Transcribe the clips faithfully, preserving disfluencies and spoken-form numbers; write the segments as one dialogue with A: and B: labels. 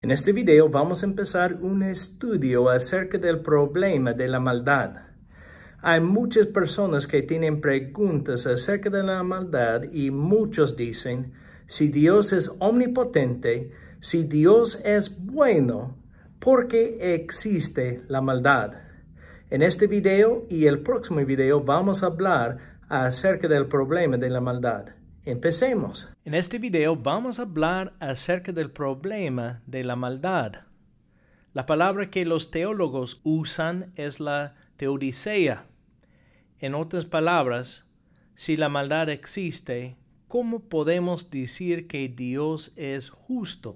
A: En este video vamos a empezar un estudio acerca del problema de la maldad. Hay muchas personas que tienen preguntas acerca de la maldad y muchos dicen, si Dios es omnipotente, si Dios es bueno, ¿por qué existe la maldad? En este video y el próximo video vamos a hablar acerca del problema de la maldad. Empecemos. En este video vamos a hablar acerca del problema de la maldad. La palabra que los teólogos usan es la teodicea. En otras palabras, si la maldad existe, ¿cómo podemos decir que Dios es justo?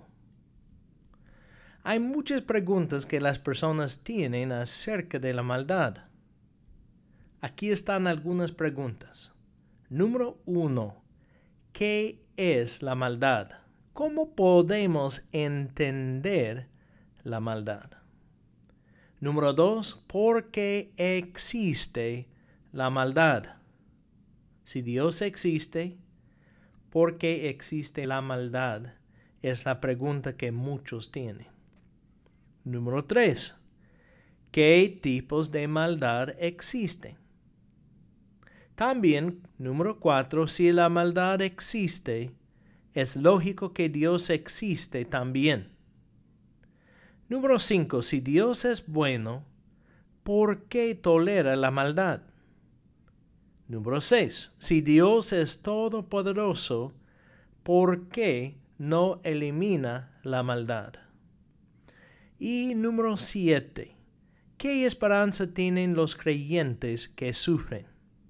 A: Hay muchas preguntas que las personas tienen acerca de la maldad. Aquí están algunas preguntas. Número uno. ¿Qué es la maldad? ¿Cómo podemos entender la maldad? Número dos. ¿Por qué existe la maldad? Si Dios existe, ¿por qué existe la maldad? Es la pregunta que muchos tienen. Número tres. ¿Qué tipos de maldad existen? También, número cuatro, si la maldad existe, es lógico que Dios existe también. Número cinco, si Dios es bueno, ¿por qué tolera la maldad? Número seis, si Dios es todopoderoso, ¿por qué no elimina la maldad? Y número siete, ¿qué esperanza tienen los creyentes que sufren?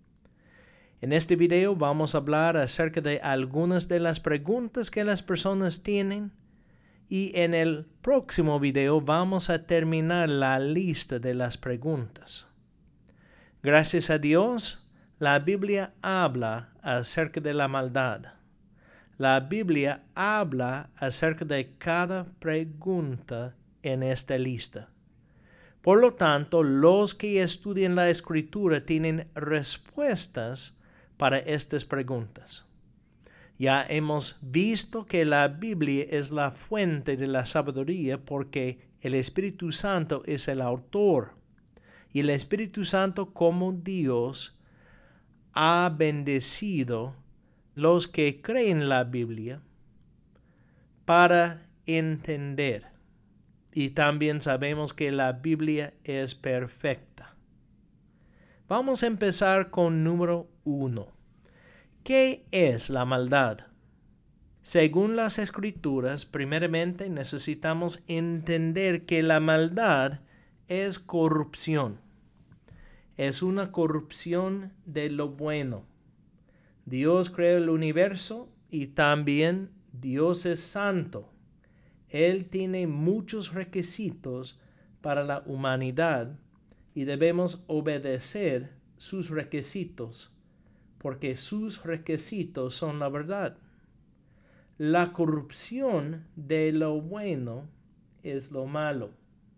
A: En este video vamos a hablar acerca de algunas de las preguntas que las personas tienen y en el próximo video vamos a terminar la lista de las preguntas. Gracias a Dios, la Biblia habla acerca de la maldad. La Biblia habla acerca de cada pregunta en esta lista. Por lo tanto, los que estudian la Escritura tienen respuestas para estas preguntas. Ya hemos visto que la Biblia es la fuente de la sabiduría porque el Espíritu Santo es el autor. Y el Espíritu Santo como Dios ha bendecido los que creen la Biblia para entender. Y también sabemos que la Biblia es perfecta. Vamos a empezar con número uno. ¿Qué es la maldad? Según las Escrituras, primeramente necesitamos entender que la maldad es corrupción. Es una corrupción de lo bueno. Dios creó el universo y también Dios es santo. Él tiene muchos requisitos para la humanidad y debemos obedecer sus requisitos, porque sus requisitos son la verdad. La corrupción de lo bueno es lo malo.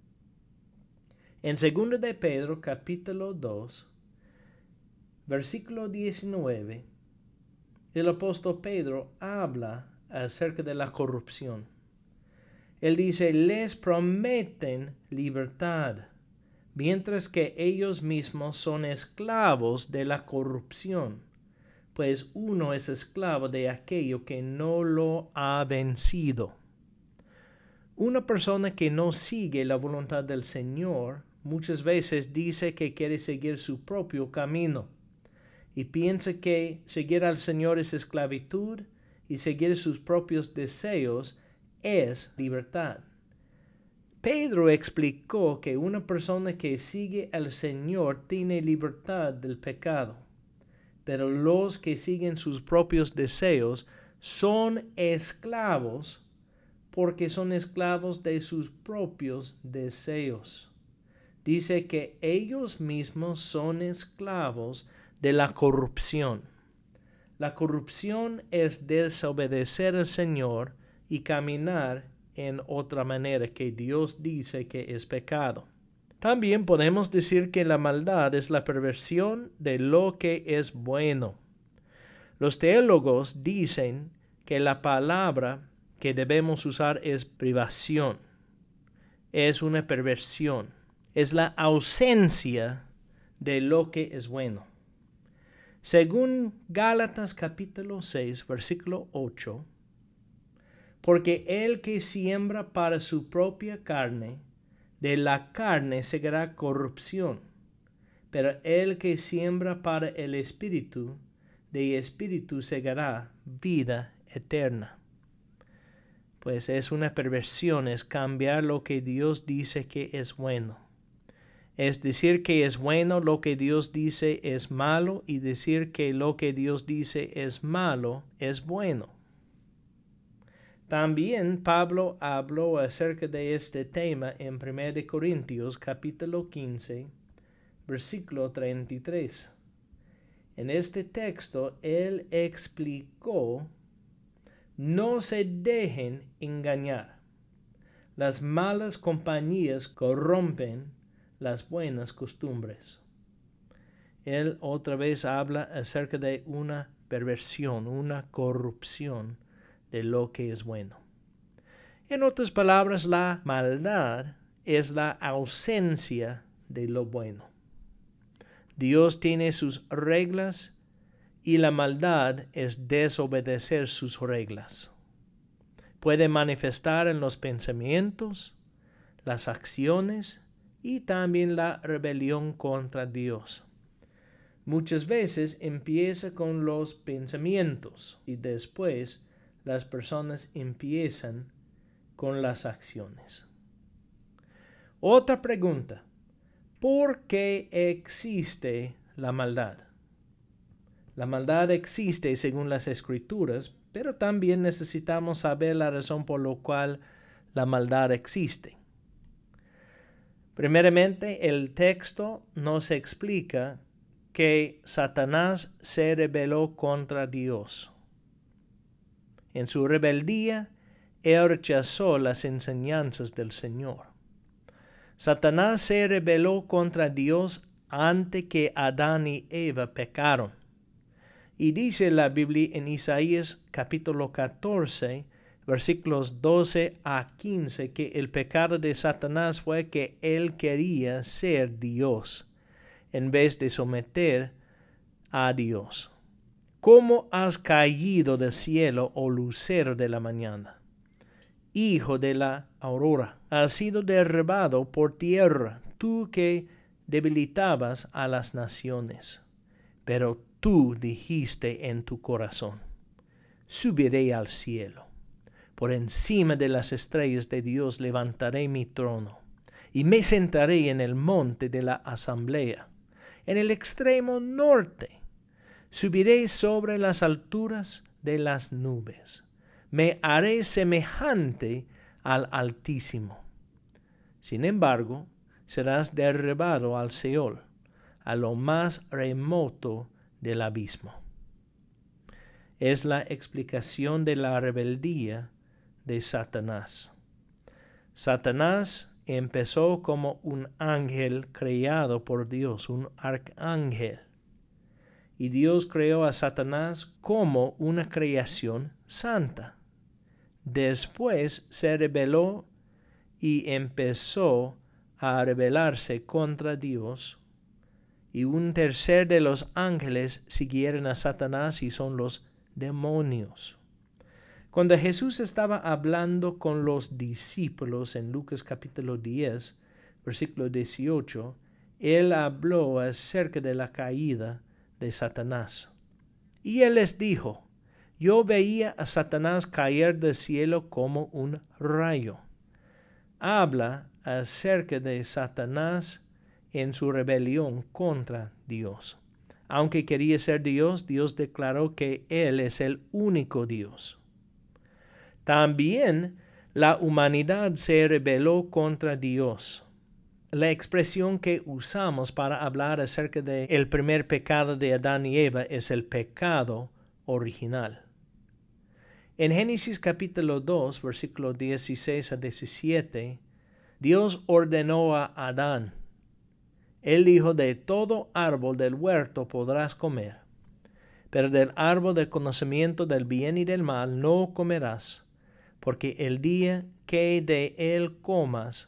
A: En segundo de Pedro, capítulo dos, versículo diecinueve, el apóstol Pedro habla acerca de la corrupción. Él dice, les prometen libertad, mientras que ellos mismos son esclavos de la corrupción, pues uno es esclavo de aquello que no lo ha vencido. Una persona que no sigue la voluntad del Señor muchas veces dice que quiere seguir su propio camino y piensa que seguir al Señor es esclavitud y seguir sus propios deseos es libertad. Pedro explicó que una persona que sigue al Señor tiene libertad del pecado, pero los que siguen sus propios deseos son esclavos porque son esclavos de sus propios deseos. Dice que ellos mismos son esclavos de la corrupción. La corrupción es desobedecer al Señor y caminar en otra manera que Dios dice que es pecado. También podemos decir que la maldad es la perversión de lo que es bueno. Los teólogos dicen que la palabra que debemos usar es privación. es una perversión, es la ausencia de lo que es bueno. Según Gálatas capítulo seis, versículo ocho, porque el que siembra para su propia carne, de la carne segará corrupción, pero el que siembra para el Espíritu, de Espíritu segará vida eterna. Pues es una perversión, es cambiar lo que Dios dice que es bueno. Es decir que es bueno lo que Dios dice es malo, y decir que lo que Dios dice es malo es bueno. También Pablo habló acerca de este tema en primera de Corintios capítulo quince, versículo treinta y tres. En este texto él explicó: no se dejen engañar. Las malas compañías corrompen las buenas costumbres. Él otra vez habla acerca de una perversión, una corrupción de lo que es bueno. En otras palabras, la maldad es la ausencia de lo bueno. Dios tiene sus reglas y la maldad es desobedecer sus reglas. Puede manifestar en los pensamientos, las acciones y también la rebelión contra Dios. Muchas veces empieza con los pensamientos y después las personas empiezan con las acciones. Otra pregunta: ¿por qué existe la maldad? La maldad existe según las Escrituras, pero también necesitamos saber la razón por la cual la maldad existe. Primeramente, el texto nos explica que Satanás se rebeló contra Dios. En su rebeldía, él rechazó las enseñanzas del Señor. Satanás se rebeló contra Dios antes que Adán y Eva pecaron. Y dice la Biblia en Isaías capítulo catorce, versículos doce a quince, que el pecado de Satanás fue que él quería ser Dios, en vez de someter a Dios. ¿Cómo has caído del cielo, oh lucero de la mañana? Hijo de la aurora, has sido derribado por tierra, tú que debilitabas a las naciones. Pero tú dijiste en tu corazón: subiré al cielo. Por encima de las estrellas de Dios levantaré mi trono, y me sentaré en el monte de la asamblea, en el extremo norte. Subiré sobre las alturas de las nubes. Me haré semejante al Altísimo. Sin embargo, serás derribado al Seol, a lo más remoto del abismo. Es la explicación de la rebeldía de Satanás. Satanás empezó como un ángel creado por Dios, un arcángel. Y Dios creó a Satanás como una creación santa. Después se rebeló y empezó a rebelarse contra Dios. Y un tercer de los ángeles siguieron a Satanás y son los demonios. Cuando Jesús estaba hablando con los discípulos en Lucas capítulo diez, versículo dieciocho, Él habló acerca de la caída de Satanás. Y Él les dijo: yo veía a Satanás caer del cielo como un rayo. Habla acerca de Satanás en su rebelión contra Dios. Aunque quería ser Dios, Dios declaró que Él es el único Dios. También la humanidad se rebeló contra Dios. La expresión que usamos para hablar acerca del primer pecado de Adán y Eva es el pecado original. En Génesis capítulo dos, versículos dieciséis a diecisiete, Dios ordenó a Adán: Él dijo: de todo árbol del huerto podrás comer, pero del árbol del conocimiento del bien y del mal no comerás, porque el día que de él comas,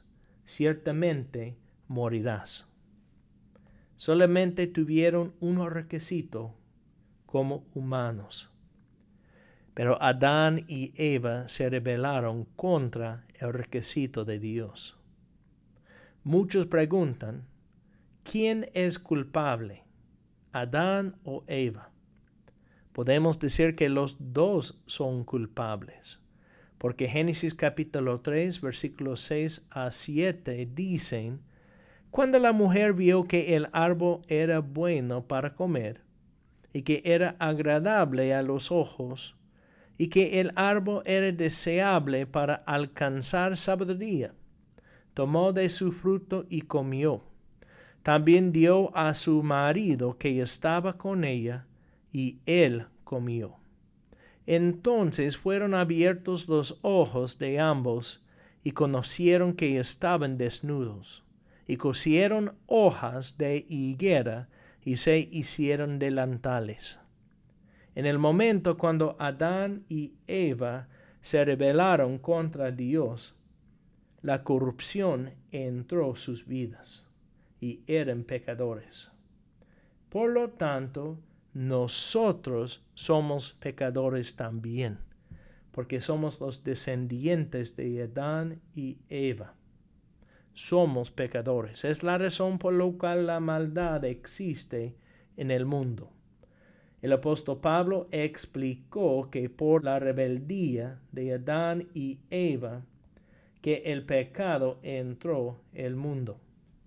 B: ciertamente morirás. Solamente tuvieron un requisito como humanos. Pero Adán y Eva se rebelaron contra el requisito de Dios. Muchos preguntan, ¿quién es culpable, Adán o Eva? Podemos decir que los dos son culpables, porque Génesis capítulo tres, versículos seis a siete dicen, cuando la mujer vio que el árbol era bueno para comer, y que era agradable a los ojos, y que el árbol era deseable para alcanzar sabiduría, tomó de su fruto y comió. También dio a su marido que estaba con ella, y él comió. Entonces fueron abiertos los ojos de ambos, y conocieron que estaban desnudos, y cosieron hojas de higuera, y se hicieron delantales. En el momento cuando Adán y Eva se rebelaron contra Dios, la corrupción entró en sus vidas, y eran pecadores. Por lo tanto, nosotros somos pecadores también, porque somos los descendientes de Adán y Eva. Somos pecadores. Es la razón por la cual la maldad existe en el mundo. El apóstol Pablo explicó que por la rebeldía de Adán y Eva, que el pecado entró en el mundo.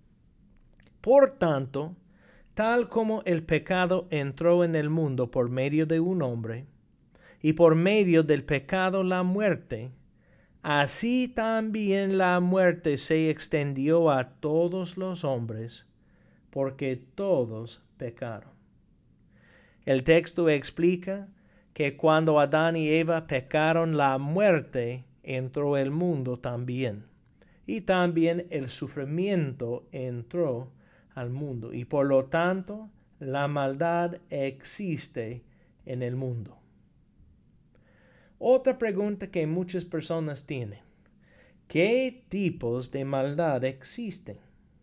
B: Por tanto, tal como el pecado entró en el mundo por medio de un hombre, y por medio del pecado la muerte, así también la muerte se extendió a todos los hombres, porque todos pecaron. El texto explica que cuando Adán y Eva pecaron, la muerte entró al mundo también, y también el sufrimiento entró al mundo, y por lo tanto la maldad existe en el mundo. Otra pregunta que muchas personas tienen: ¿qué tipos de maldad existen?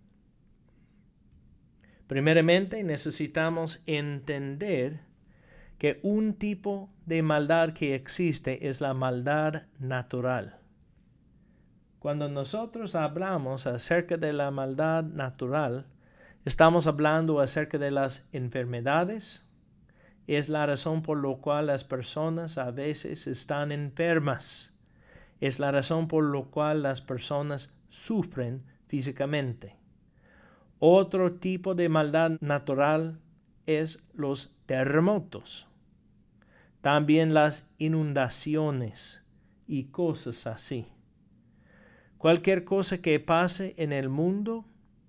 B: Primeramente, necesitamos entender que un tipo de maldad que existe es la maldad natural. Cuando nosotros hablamos acerca de la maldad natural, estamos hablando acerca de las enfermedades. Es la razón por la cual las personas a veces están enfermas. Es la razón por la cual las personas sufren físicamente. Otro tipo de maldad natural es los terremotos. También las inundaciones y cosas así. Cualquier cosa que pase en el mundo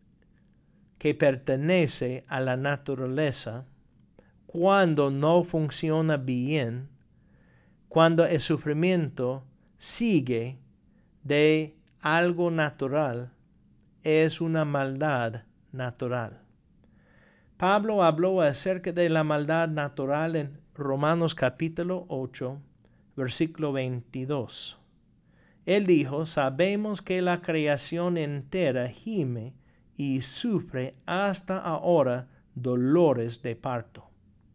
B: que pertenece a la naturaleza, cuando no funciona bien, cuando el sufrimiento sigue de algo natural, es una maldad natural. Pablo habló acerca de la maldad natural en Romanos capítulo ocho, versículo veintidós. Él dijo, sabemos que la creación entera gime y sufre hasta ahora dolores de parto.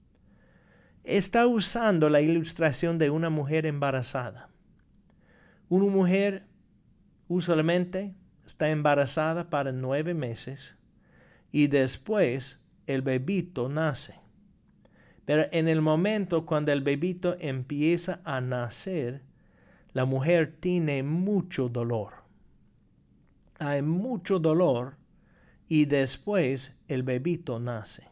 B: Está usando la ilustración de una mujer embarazada. Una mujer usualmente está embarazada para nueve meses y después el bebito nace. Pero en el momento cuando el bebito empieza a nacer, la mujer tiene mucho dolor. Hay mucho dolor y después el bebito nace.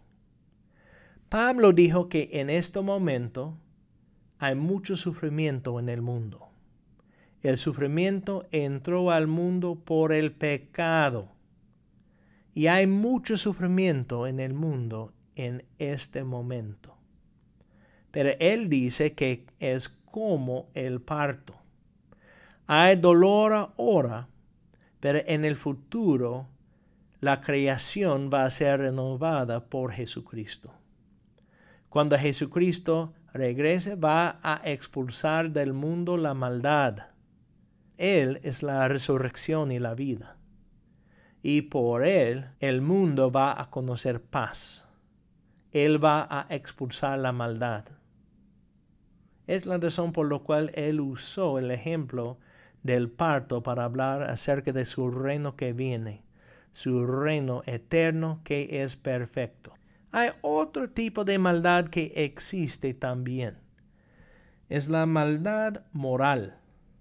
B: Pablo dijo que en este momento hay mucho sufrimiento en el mundo. El sufrimiento entró al mundo por el pecado. Y hay mucho sufrimiento en el mundo en este momento. Pero él dice que es como el parto. Hay dolor ahora, pero en el futuro la creación va a ser renovada por Jesucristo. Cuando Jesucristo regrese, va a expulsar del mundo la maldad. Él es la resurrección y la vida. y por él el mundo va a conocer paz. Él va a expulsar la maldad. Es la razón por la cual él usó el ejemplo del parto para hablar acerca de su reino que viene, su reino eterno que es perfecto. Hay otro tipo de maldad que existe también. Es la maldad moral.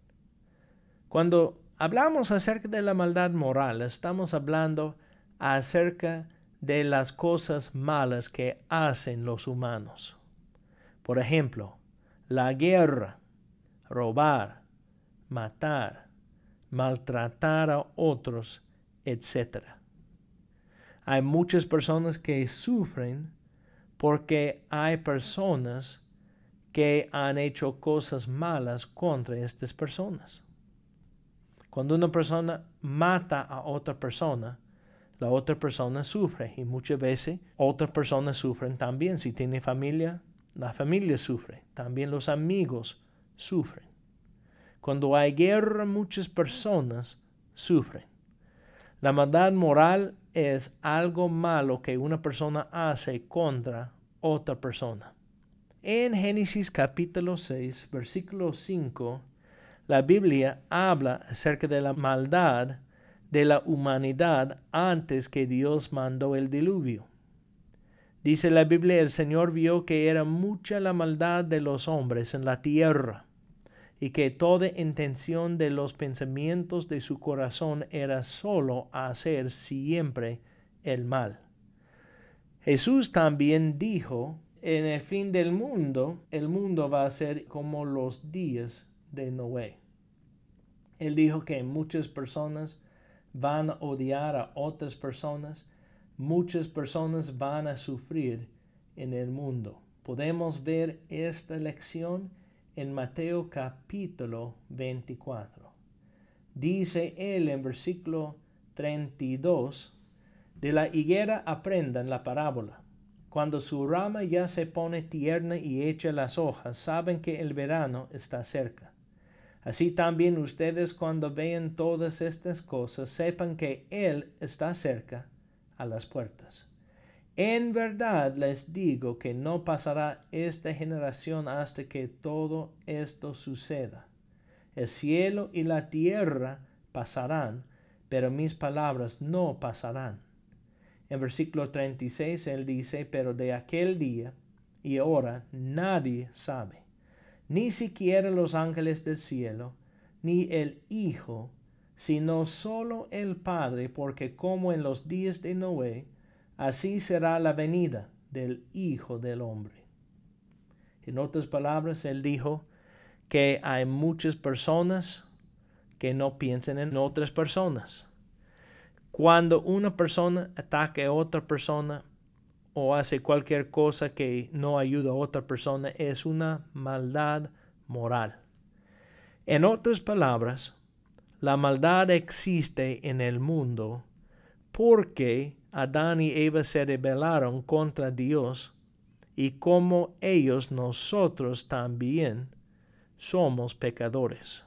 B: Cuando hablamos acerca de la maldad moral, estamos hablando acerca de las cosas malas que hacen los humanos. Por ejemplo, la guerra, robar, matar, maltratar a otros, etcétera. Hay muchas personas que sufren porque hay personas que han hecho cosas malas contra estas personas. Cuando una persona mata a otra persona, la otra persona sufre y muchas veces otras personas sufren también. Si tiene familia, la familia sufre. También los amigos sufren. Cuando hay guerra, muchas personas sufren. La maldad moral es algo malo que una persona hace contra otra persona. En Génesis capítulo seis, versículo cinco, la Biblia habla acerca de la maldad de la humanidad antes que Dios mandó el diluvio. Dice la Biblia, el Señor vio que era mucha la maldad de los hombres en la tierra, y que toda intención de los pensamientos de su corazón era solo hacer siempre el mal. Jesús también dijo, en el fin del mundo, el mundo va a ser como los días de Noé. Él dijo que muchas personas van a odiar a otras personas, muchas personas van a sufrir en el mundo. Podemos ver esta lección en Mateo capítulo veinticuatro. Dice él en versículo treinta y dos, de la higuera aprendan la parábola. Cuando su rama ya se pone tierna y echa las hojas, saben que el verano está cerca. Así también ustedes cuando vean todas estas cosas, sepan que Él está cerca a las puertas. En verdad les digo que no pasará esta generación hasta que todo esto suceda. El cielo y la tierra pasarán, pero mis palabras no pasarán. En versículo treinta y seis él dice, pero de aquel día y hora nadie sabe, ni siquiera los ángeles del cielo, ni el Hijo, sino solo el Padre, porque como en los días de Noé, así será la venida del Hijo del Hombre. En otras palabras, él dijo que hay muchas personas que no piensan en otras personas. Cuando una persona ataca a otra persona o hace cualquier cosa que no ayuda a otra persona, es una maldad moral. En otras palabras, la maldad existe en el mundo porque Adán y Eva se rebelaron contra Dios, y como ellos, nosotros también somos pecadores.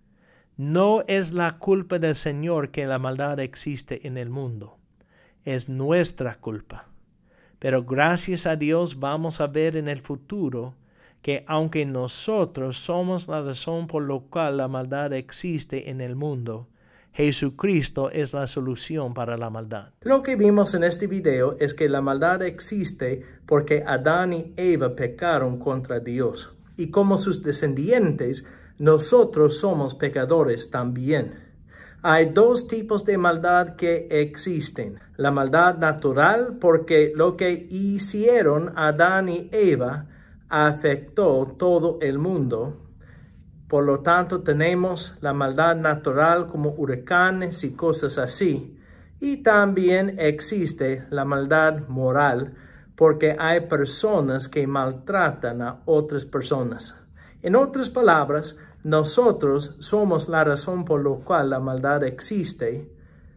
B: No es la culpa del Señor que la maldad existe en el mundo, es nuestra culpa. Pero gracias a Dios vamos a ver en el futuro que aunque nosotros somos la razón por la cual la maldad existe en el mundo, Jesucristo es la solución para la maldad.
A: Lo que vimos en este video es que la maldad existe porque Adán y Eva pecaron contra Dios. Y como sus descendientes, nosotros somos pecadores también. Hay dos tipos de maldad que existen. La maldad natural, porque lo que hicieron Adán y Eva afectó todo el mundo. Por lo tanto, tenemos la maldad natural como huracanes y cosas así. Y también existe la maldad moral, porque hay personas que maltratan a otras personas. En otras palabras, nosotros somos la razón por la cual la maldad existe.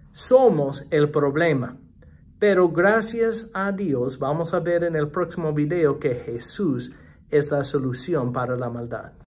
A: Somos el problema. Pero gracias a Dios, vamos a ver en el próximo video que Jesús es la solución para la maldad.